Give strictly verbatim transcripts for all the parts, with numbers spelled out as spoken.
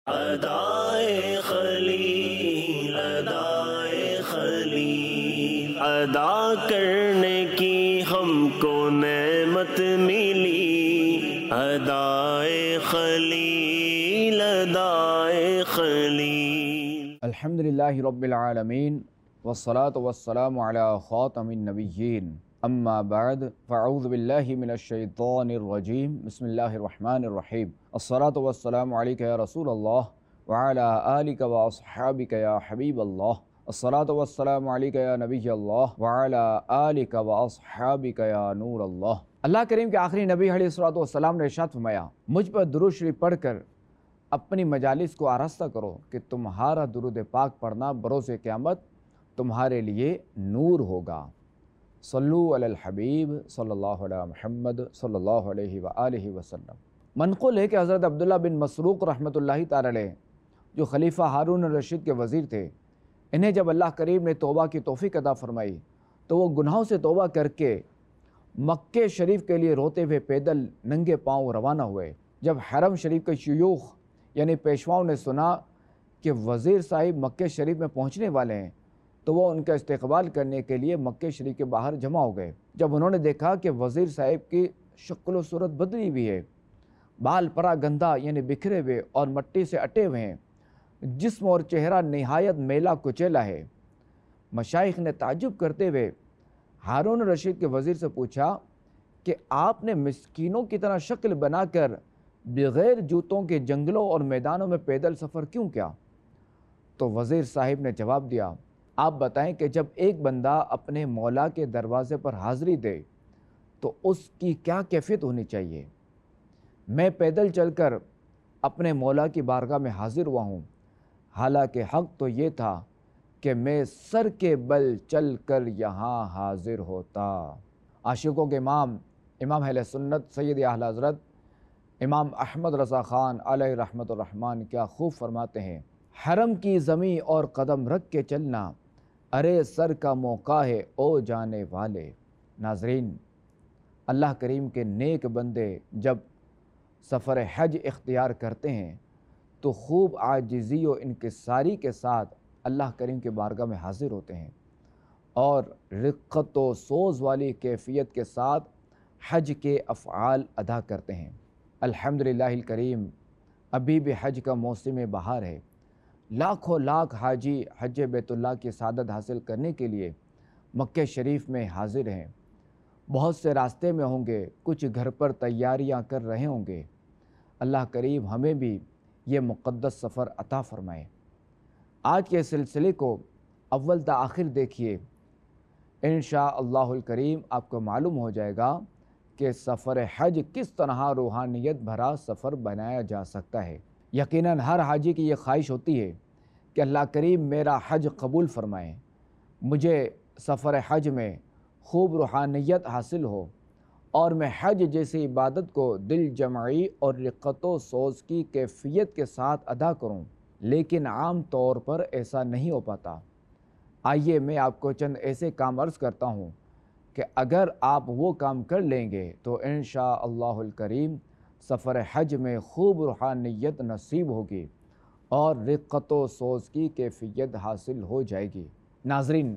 ادائے خلیل ادائے خلیل ادا کرنے کی ہم کو نعمت ملی، ادائے خلیل ادائے خلیل۔ الحمدللہ رب العالمین والصلاة والسلام علی خاتم النبیین، اما بعد فاعوذ باللہ من الشیطان الرجیم، بسم اللہ الرحمن الرحیم۔ الصلاة والسلام علیک یا رسول اللہ وعلی آلک واصحابک یا حبیب اللہ، الصلاة والسلام علیک یا نبی اللہ وعلی آلک واصحابک یا نور اللہ۔ اللہ کریم کے آخری نبی علیہ الصلوۃ والسلام نے ارشاد فرمایا، مجھ پر درود شریف پڑھ کر اپنی مجالس کو آراستہ کرو کہ تمہارا درود پاک پڑھنا بروز قیامت تمہارے لیے نور ہوگا۔ صلو علی الحبیب صلی اللہ علیہ محمد صلی اللہ علیہ وآلہ وسلم۔ منقول ہے کہ حضرت عبداللہ بن مسروق رحمۃ اللہ تعالی علیہ جو خلیفہ ہارون الرشید کے وزیر تھے، انہیں جب اللہ کریم نے توبہ کی توفیق عطا فرمائی تو وہ گناہوں سے توبہ کر کے مکہ شریف کے لیے روتے ہوئے پیدل ننگے پاؤں روانہ ہوئے۔ جب حرم شریف کے شیوخ یعنی پیشواؤں نے سنا کہ وزیر صاحب مکہ شریف میں پہنچنے والے ہیں تو وہ ان کا استقبال کرنے کے لیے مکہ شریف کے باہر جمع ہو گئے۔ جب انہوں نے دیکھا کہ وزیر صاحب کی شکل و صورت بدلی ہوئی ہے، بال پرا گندھا یعنی بکھرے ہوئے اور مٹی سے اٹے ہوئے ہیں، جسم اور چہرہ نہایت میلا کچیلا ہے، مشائخ نے تعجب کرتے ہوئے ہارون الرشید کے وزیر سے پوچھا کہ آپ نے مسکینوں کی طرح شکل بنا کر بغیر جوتوں کے جنگلوں اور میدانوں میں پیدل سفر کیوں کیا؟ تو وزیر صاحب نے جواب دیا، آپ بتائیں کہ جب ایک بندہ اپنے مولا کے دروازے پر حاضری دے تو اس کی کیا کیفیت ہونی چاہیے؟ میں پیدل چل کر اپنے مولا کی بارگاہ میں حاضر ہوا ہوں، حالانکہ حق تو یہ تھا کہ میں سر کے بل چل کر یہاں حاضر ہوتا۔ عاشقوں کے امام امام اہل سنت سید اہل حضرت امام احمد رضا خان علیہ رحمت الرحمن کیا خوب فرماتے ہیں، حرم کی زمیں اور قدم رکھ کے چلنا، ارے سر کا موقع ہے او جانے والے۔ ناظرین، اللہ کریم کے نیک بندے جب سفر حج اختیار کرتے ہیں تو خوب عاجزی و انکساری کے ساتھ اللہ کریم کے بارگاہ میں حاضر ہوتے ہیں اور رقت و سوز والی کیفیت کے ساتھ حج کے افعال ادا کرتے ہیں۔ الحمدللہ الکریم، ابھی بھی حج کا موسم بہار ہے، لاکھوں لاکھ حاجی حج بیت اللہ کی سعادت حاصل کرنے کے لیے مکہ شریف میں حاضر ہیں۔ بہت سے راستے میں ہوں گے، کچھ گھر پر تیاریاں کر رہے ہوں گے۔ اللہ کریم ہمیں بھی یہ مقدس سفر عطا فرمائے۔ آج کے سلسلے کو اول تا آخر دیکھیے، انشاءاللہ الکریم آپ کو معلوم ہو جائے گا کہ سفر حج کس طرح روحانیت بھرا سفر بنایا جا سکتا ہے۔ یقیناً ہر حاجی کی یہ خواہش ہوتی ہے کہ اللہ کریم میرا حج قبول فرمائے، مجھے سفر حج میں خوب روحانیت حاصل ہو اور میں حج جیسی عبادت کو دل جمعی اور رقت و سوز کی کیفیت کے ساتھ ادا کروں، لیکن عام طور پر ایسا نہیں ہو پاتا۔ آئیے میں آپ کو چند ایسے کام عرض کرتا ہوں کہ اگر آپ وہ کام کر لیں گے تو انشاءاللہ الکریم سفر حج میں خوب روحانیت نصیب ہوگی اور رقت و سوز کی کیفیت حاصل ہو جائے گی۔ ناظرین،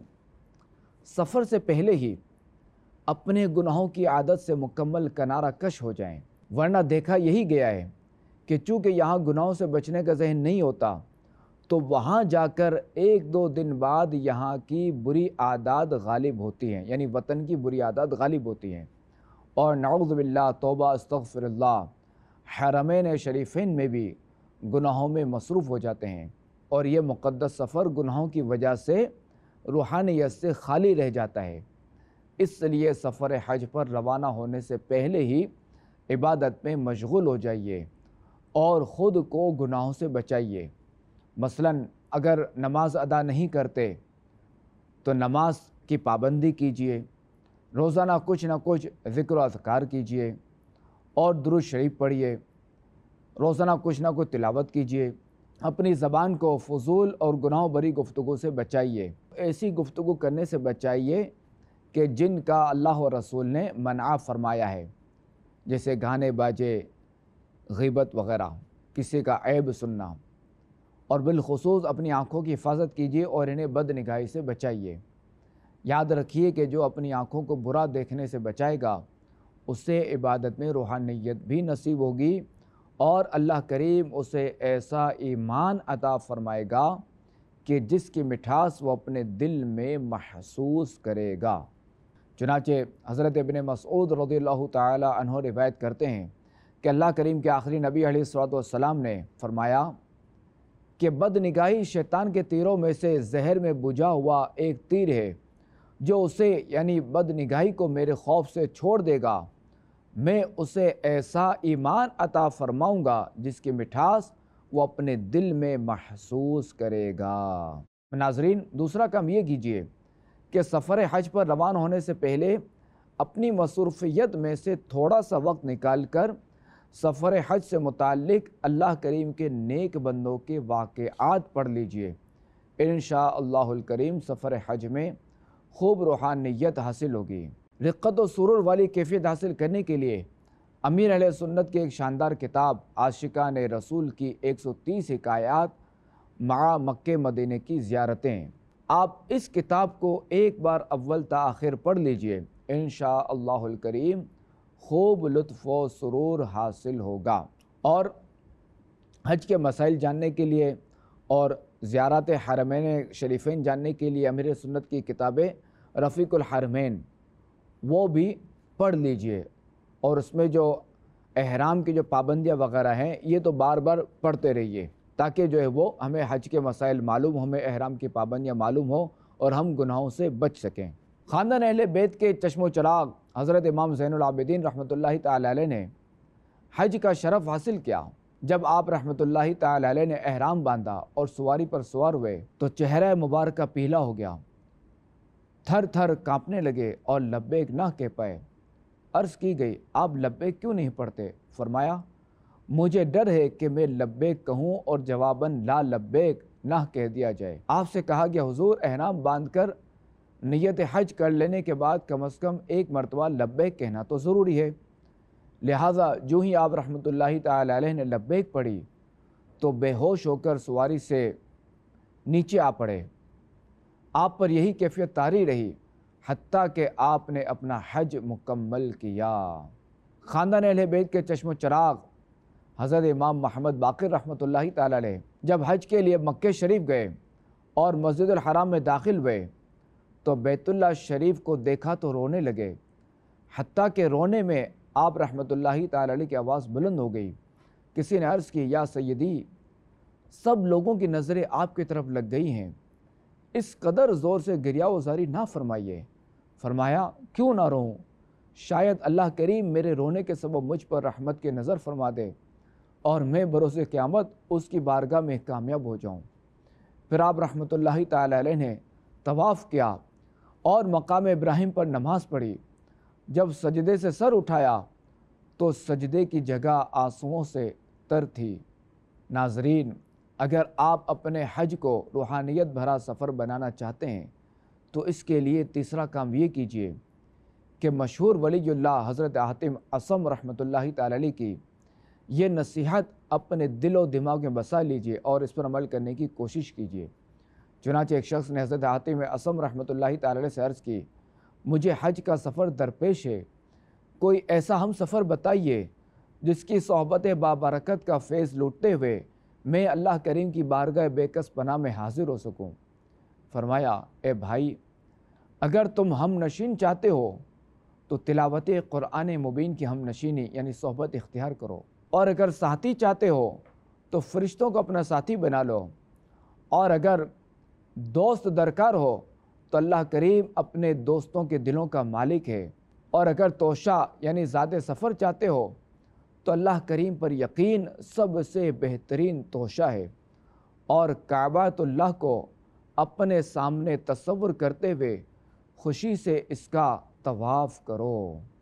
سفر سے پہلے ہی اپنے گناہوں کی عادت سے مکمل کنارہ کش ہو جائیں، ورنہ دیکھا یہی گیا ہے کہ چونکہ یہاں گناہوں سے بچنے کا ذہن نہیں ہوتا تو وہاں جا کر ایک دو دن بعد یہاں کی بری عادات غالب ہوتی ہیں، یعنی وطن کی بری عادات غالب ہوتی ہیں، اور نعوذ باللہ توبہ استغفر اللہ حرمین شریفین میں بھی گناہوں میں مصروف ہو جاتے ہیں، اور یہ مقدس سفر گناہوں کی وجہ سے روحانیت سے خالی رہ جاتا ہے۔ اس لیے سفر حج پر روانہ ہونے سے پہلے ہی عبادت میں مشغول ہو جائیے اور خود کو گناہوں سے بچائیے۔ مثلاً اگر نماز ادا نہیں کرتے تو نماز کی پابندی کیجیے، روزانہ کچھ نہ کچھ ذکر و اذکار کیجیے اور درود شریف پڑھیے، روزانہ کچھ نہ کچھ تلاوت کیجیے، اپنی زبان کو فضول اور گناہ بری گفتگو سے بچائیے، ایسی گفتگو کرنے سے بچائیے کہ جن کا اللہ و رسول نے منع فرمایا ہے، جیسے گانے باجے، غیبت وغیرہ، کسی کا عیب سننا، اور بالخصوص اپنی آنکھوں کی حفاظت کیجیے اور انہیں بد نگاہی سے بچائیے۔ یاد رکھیے کہ جو اپنی آنکھوں کو برا دیکھنے سے بچائے گا اسے عبادت میں روحانیت بھی نصیب ہوگی اور اللہ کریم اسے ایسا ایمان عطا فرمائے گا کہ جس کی مٹھاس وہ اپنے دل میں محسوس کرے گا۔ چنانچہ حضرت ابن مسعود رضی اللہ تعالی عنہ روایت کرتے ہیں کہ اللہ کریم کے آخری نبی علیہ الصلوۃ والسلام نے فرمایا کہ بد نگاہی شیطان کے تیروں میں سے زہر میں بجھا ہوا ایک تیر ہے، جو اسے یعنی بد نگاہی کو میرے خوف سے چھوڑ دے گا میں اسے ایسا ایمان عطا فرماؤں گا جس کی مٹھاس وہ اپنے دل میں محسوس کرے گا۔ ناظرین، دوسرا کام یہ کیجئے کہ سفر حج پر روانہ ہونے سے پہلے اپنی مصروفیت میں سے تھوڑا سا وقت نکال کر سفر حج سے متعلق اللہ کریم کے نیک بندوں کے واقعات پڑھ لیجئے۔ انشاءاللہ الکریم سفر حج میں خوب روحانیت حاصل ہوگی۔ رقت و سرور والی کیفیت حاصل کرنے کے لیے امیر اہل سنت کی ایک شاندار کتاب عاشقان رسول کی ایک سو تیس حکایات مع مکہ مدینہ کی زیارتیں، آپ اس کتاب کو ایک بار اول تا آخر پڑھ لیجئے، انشاءاللہ الکریم خوب لطف و سرور حاصل ہوگا۔ اور حج کے مسائل جاننے کے لیے اور زیارات حرمین شریفین جاننے کے لیے امیر سنت کی کتابیں رفیق الحرمین وہ بھی پڑھ لیجئے، اور اس میں جو احرام کی جو پابندیاں وغیرہ ہیں یہ تو بار بار پڑھتے رہیے تاکہ جو ہے وہ ہمیں حج کے مسائل معلوم ہوں، ہمیں احرام کی پابندیاں معلوم ہوں اور ہم گناہوں سے بچ سکیں۔ خاندان اہل بیت کے چشم و چراغ حضرت امام زین العابدین رحمۃ اللہ تعالی علیہ نے حج کا شرف حاصل کیا۔ جب آپ رحمۃ اللہ تعالی علیہ نے احرام باندھا اور سواری پر سوار ہوئے تو چہرہ مبارکہ پیلا ہو گیا، تھر تھر کانپنے لگے اور لبیک نہ کہہ پائے۔ عرض کی گئی آپ لبیک کیوں نہیں پڑھتے؟ فرمایا مجھے ڈر ہے کہ میں لبیک کہوں اور جواباً لا لبیک نہ کہہ دیا جائے۔ آپ سے کہا گیا حضور احرام باندھ کر نیت حج کر لینے کے بعد کم از کم ایک مرتبہ لبیک کہنا تو ضروری ہے۔ لہٰذا جو ہی آپ رحمۃ اللہ تعالی علیہ نے لبیک پڑھی تو بے ہوش ہو کر سواری سے نیچے آ پڑے۔ آپ پر یہی کیفیت طاری رہی حتیٰ کہ آپ نے اپنا حج مکمل کیا۔ خاندان اہل بیت کے چشم و چراغ حضرت امام محمد باقر رحمۃ اللہ تعالی علیہ جب حج کے لیے مکہ شریف گئے اور مسجد الحرام میں داخل ہوئے تو بیت اللہ شریف کو دیکھا تو رونے لگے، حتیٰ کہ رونے میں آپ رحمۃ اللہ تعالی علیہ کی آواز بلند ہو گئی۔ کسی نے عرض کی یا سیدی سب لوگوں کی نظریں آپ کی طرف لگ گئی ہیں، اس قدر زور سے گریہ وزاری نہ فرمائیے۔ فرمایا کیوں نہ روں، شاید اللہ کریم میرے رونے کے سبب مجھ پر رحمت کی نظر فرما دے اور میں بروز قیامت اس کی بارگاہ میں کامیاب ہو جاؤں۔ پھر آپ رحمۃ اللہ تعالی علیہ نے طواف کیا اور مقام ابراہیم پر نماز پڑھی۔ جب سجدے سے سر اٹھایا تو سجدے کی جگہ آنسوؤں سے تر تھی۔ ناظرین، اگر آپ اپنے حج کو روحانیت بھرا سفر بنانا چاہتے ہیں تو اس کے لیے تیسرا کام یہ کیجئے کہ مشہور ولی اللہ حضرت حاتم اصم رحمۃ اللہ تعالی علیہ کی یہ نصیحت اپنے دل و دماغ میں بسا لیجئے اور اس پر عمل کرنے کی کوشش کیجئے۔ چنانچہ ایک شخص نے حضرت حاتم اصم رحمۃ اللہ تعالی علیہ سے عرض کی مجھے حج کا سفر درپیش ہے، کوئی ایسا ہم سفر بتائیے جس کی صحبت بابرکت کا فیض لوٹتے ہوئے میں اللہ کریم کی بارگاہ بے کس پناہ میں حاضر ہو سکوں۔ فرمایا اے بھائی، اگر تم ہم نشین چاہتے ہو تو تلاوت قرآن مبین کی ہم نشینی یعنی صحبت اختیار کرو، اور اگر ساتھی چاہتے ہو تو فرشتوں کو اپنا ساتھی بنا لو، اور اگر دوست درکار ہو تو اللہ کریم اپنے دوستوں کے دلوں کا مالک ہے، اور اگر توشہ یعنی ذات سفر چاہتے ہو تو اللہ کریم پر یقین سب سے بہترین توشہ ہے، اور کعبۃ اللہ کو اپنے سامنے تصور کرتے ہوئے خوشی سے اس کا طواف کرو۔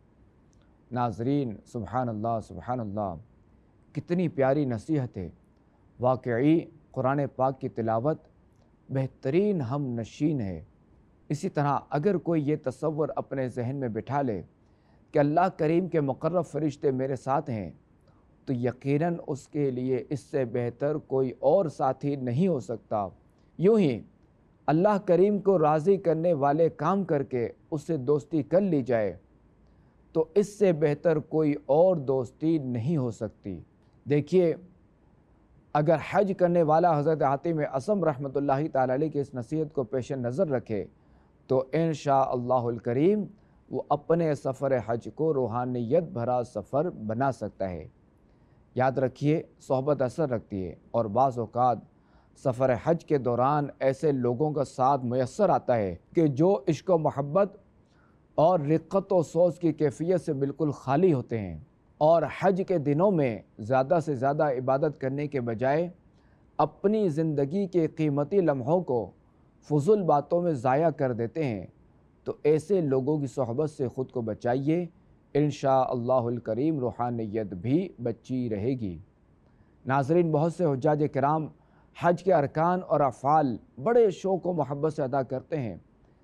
ناظرین، سبحان اللہ سبحان اللہ، کتنی پیاری نصیحت ہے۔ واقعی قرآن پاک کی تلاوت بہترین ہم نشین ہے۔ اسی طرح اگر کوئی یہ تصور اپنے ذہن میں بٹھا لے کہ اللہ کریم کے مقرب فرشتے میرے ساتھ ہیں تو یقیناً اس کے لیے اس سے بہتر کوئی اور ساتھی نہیں ہو سکتا۔ یوں ہی اللہ کریم کو راضی کرنے والے کام کر کے اس سے دوستی کر لی جائے تو اس سے بہتر کوئی اور دوستی نہیں ہو سکتی۔ دیکھیے، اگر حج کرنے والا حضرت حاتم اصم رحمۃ اللہ تعالی علیہ کی اس نصیحت کو پیش نظر رکھے تو انشاءاللہ الکریم وہ اپنے سفر حج کو روحانیت بھرا سفر بنا سکتا ہے۔ یاد رکھیے، صحبت اثر رکھتی ہے، اور بعض اوقات سفر حج کے دوران ایسے لوگوں کا ساتھ میسر آتا ہے کہ جو عشق و محبت اور رقت و سوز کی کیفیت سے بالکل خالی ہوتے ہیں، اور حج کے دنوں میں زیادہ سے زیادہ عبادت کرنے کے بجائے اپنی زندگی کے قیمتی لمحوں کو فضول باتوں میں ضائع کر دیتے ہیں۔ تو ایسے لوگوں کی صحبت سے خود کو بچائیے، انشاءاللہ الکریم روحانیت بھی بچی رہے گی۔ ناظرین، بہت سے حجاج کرام حج کے ارکان اور افعال بڑے شوق و محبت سے ادا کرتے ہیں،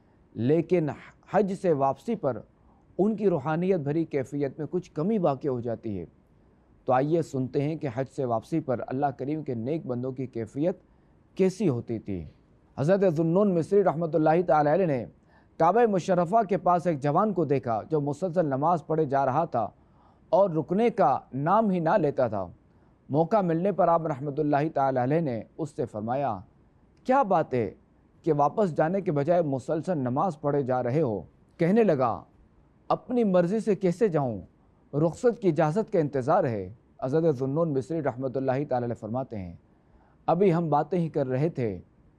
لیکن حج سے واپسی پر ان کی روحانیت بھری کیفیت میں کچھ کمی واقع ہو جاتی ہے۔ تو آئیے سنتے ہیں کہ حج سے واپسی پر اللہ کریم کے نیک بندوں کی کیفیت کیسی ہوتی تھی۔ حضرت ذوالنون مصری رحمۃ اللہ تعالی علیہ نے کعبہ مشرفہ کے پاس ایک جوان کو دیکھا جو مسلسل نماز پڑھے جا رہا تھا اور رکنے کا نام ہی نہ لیتا تھا۔ موقع ملنے پر آپ رحمۃ اللہ تعالی علیہ نے اس سے فرمایا، کیا بات ہے کہ واپس جانے کے بجائے مسلسل نماز پڑھے جا رہے ہو؟ کہنے لگا، اپنی مرضی سے کیسے جاؤں، رخصت کی اجازت کا انتظار ہے۔ حضرت ذوالنون مصری رحمۃ اللہ تعالی علیہ فرماتے ہیں، ابھی ہم باتیں ہی کر رہے تھے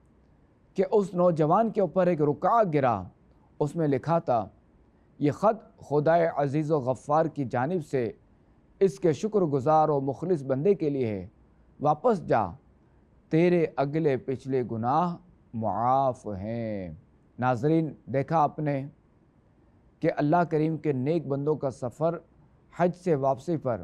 کہ اس نوجوان کے اوپر ایک رکعہ گرا، اس میں لکھا تھا، یہ خط خدائے عزیز و غفار کی جانب سے اس کے شکر گزار و مخلص بندے کے لیے ہے، واپس جا، تیرے اگلے پچھلے گناہ معاف ہیں۔ ناظرین، دیکھا آپ نے کہ اللہ کریم کے نیک بندوں کا سفر حج سے واپسی پر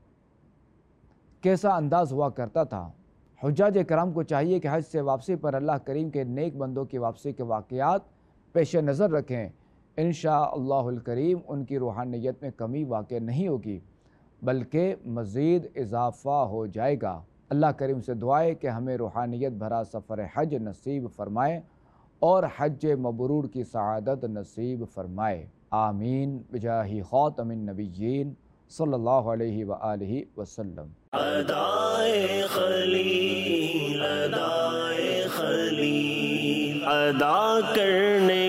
کیسا انداز ہوا کرتا تھا۔ حجاج کرام کو چاہیے کہ حج سے واپسی پر اللہ کریم کے نیک بندوں کی واپسی کے واقعات پیش نظر رکھیں۔ انشاءاللہ الکریم ان کی روحانیت میں کمی واقع نہیں ہوگی بلکہ مزید اضافہ ہو جائے گا۔ اللہ کریم سے دعائے کہ ہمیں روحانیت بھرا سفر حج نصیب فرمائے اور حج مبرور کی سعادت نصیب فرمائے، آمین بجاہ خاتم النبیین صلی اللہ علیہ وآلہ وسلم۔ ادائے خلیل ادائے خلیل ادا کرنے